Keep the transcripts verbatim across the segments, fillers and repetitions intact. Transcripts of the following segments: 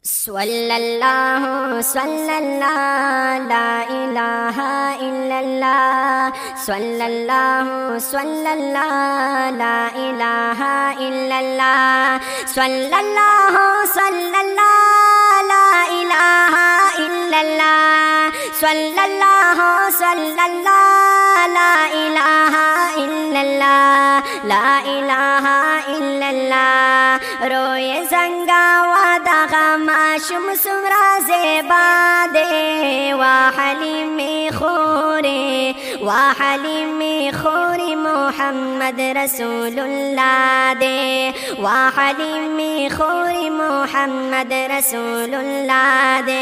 सल्लल्लाहु सल्लल्लाहु ला इलाहा इल्लल्लाह सल्लल्लाहु सल्लल्लाहु ला इलाहा इल्लल्लाह सल्लल्लाहु सल्लल्लाहु ला इलाहा इल्लल्लाह सल्लल्लाहु सल्लल्लाहु ला इलाहा इल्लल्लाह ला इलाहा इल्लल्लाह रोए जंगा वादा माशुम सुमरा ज़ेबा दे वाहली में खोरे वाहली में खोरे मोहम्मद रसूलुल्लाह दे वाहली में खोरे मोहम्मद रसूलुल्लाह दे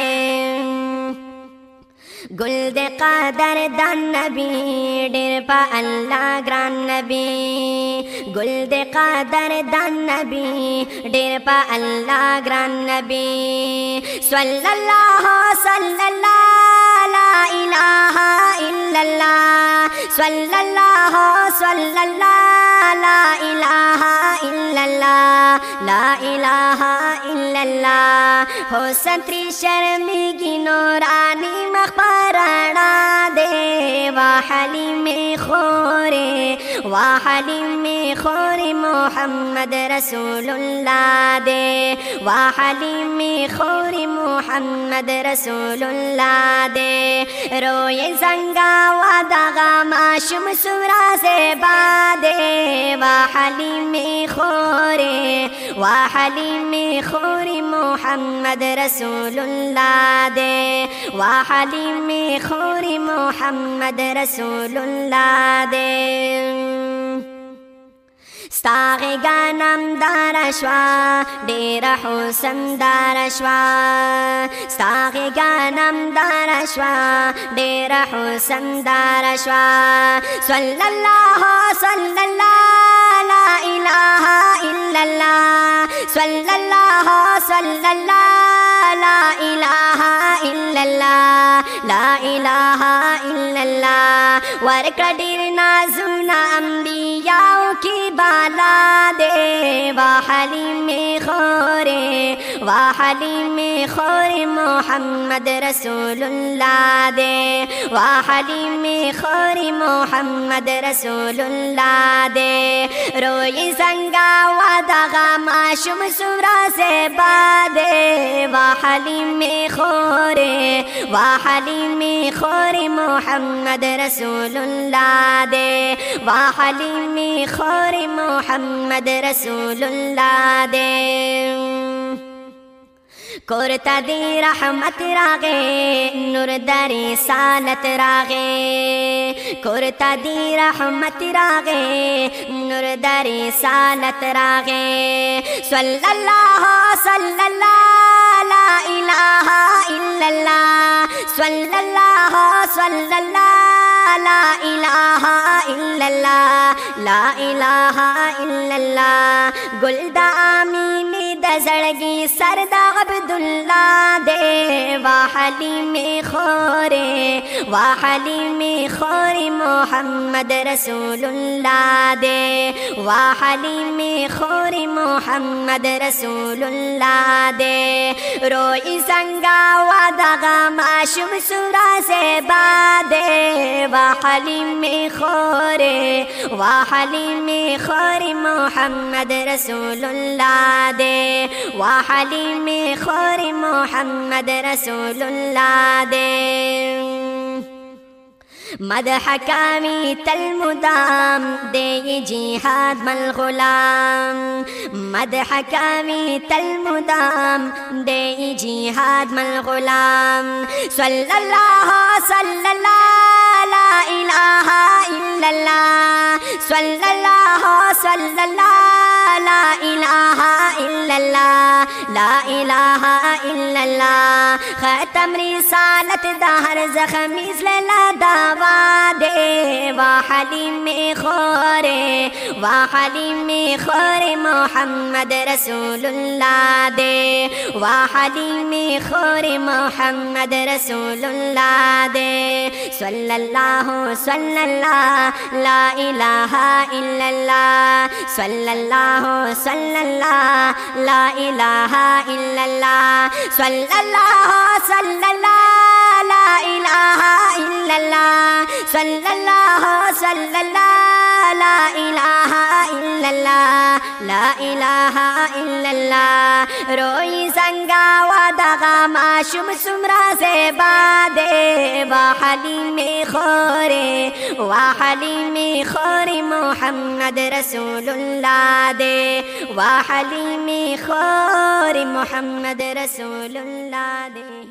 गुल्द क़दर दान नबी डेर पा अल्लाह ग्रान नबी गुल्द क़दर दान नबी डेर पा अल्लाह ग्रान नबी सल्लल्लाहु सल्लल्लाहु ला इलाहा इल्लल्लाह सल्लल्लाहु सल्लल्लाहु ला इलाहा इल्लल्लाह ला इलाहा इल्लल्लाह हो संतरी शर्मिगी नूरानी मखबराना दे वाहली में खोरे वाहली में खोरे मोहम्मद रसूलुल्लाह दे वाहली में खोरे मोहम्मद रसूलुल्लाह दे रोए जंगा वादा माशुम सुरा से बादे वाहली में खोरे वाहली में खोरे मोहम्मद रसूलुल्लाह दे वाहली में खोरे मोहम्मद रसूलुल्लाह दे सागे गानम दारश्वा डेरा हुसन दारश्वा सागे गानम दारश्वा डेरा हुसन दारश्वा सल्लल्लाहु सल्लल्लाहु ला इलाहा इल्लल्लाह सल्लल्लाहु सल्लल्लाहु ला इलाहा इल्लल्लाह ला इलाहा इल्लल्लाह वर कदीर नाजुना अंबियाओं की बाला दे वाहली में खोरे वाहली में खोरे मोहम्मद रसूलुल्लाह दे वाहली में खोरे मोहम्मद रसूलुल्लाह दे रोए जंगा वादा माशुम सुरा से बादे वाहली में खोरे वाहली में खोरे मोहम्मद रसूलुल्लाह दे वाहली में खोरे मोहम्मद रसूलुल्लाह दे कुर्ता दी रहमत रागे नूर दरी सालत रागे कुर्ता दी रहमत रागे नूर दरी सालत रागे सल्लल्लाहु सल्लल्लाहु ला इलाहा इल्लल्लाह सल्लल्लाहु सल्लल्लाहु ला इलाहा इल्लल्लाह ला इलाहा इल्लल्लाह गुलदा आमीनी दजड़गी सरदा अब्दुल्लाह दे वाहली में खोरे वाहली में खोरे मोहम्मद रसूलुल्लाह दे वाहली में खोरे मोहम्मद रसूलुल्लाह दे रोई संगा वादा माशुम सुरा से बादे वाहली में खोरे वाहली में खोरे मोहम्मद रसूलुल्लाह दे वाहली में खोरे मोहम्मद रसूलुल्लाह दे मदह कामी तलमुदाम दे जिहाद मल गुलाम मदह कामी तलमुदाम दे जिहाद मल गुलाम सल्लल्लाहु सल्लल्लाहु ला इलाहा इल्लल्लाह सल्लल्लाहु सल्लल्लाहु ला इलाहा इल्लल्लाह ला इलाहा इल्लल्लाह खत्म रिसालत दहर जख्मीज़ लला दावा दे वाहली में खोरे वाहली में खोरे मोहम्मद रसूलुल्लाह दे वाहली में खोरे मोहम्मद रसूलुल्लाह दे सल्लल्लाहु सल्लल्लाहु ला इलाहा इल्लल्लाह सल्लल्लाहु सल्लल्लाहु ला इलाहा इलाहा इल्लल्लाह सल्लल्लाहु सल्लल्लाहु ला इलाहा इल्लल्लाह सल्लल्लाहु सल्लल्लाहु ला इलाहा इल्लल्लाह ला इलाहा इल्लल्लाह रोई संगा वादा माशुम सुमरा से बादे वाहली में खोरे वाहली में खोरे मोहम्मद रसूलुल्लाह दे वाहली में खोरे मोहम्मद रसूलुल्लाह दे।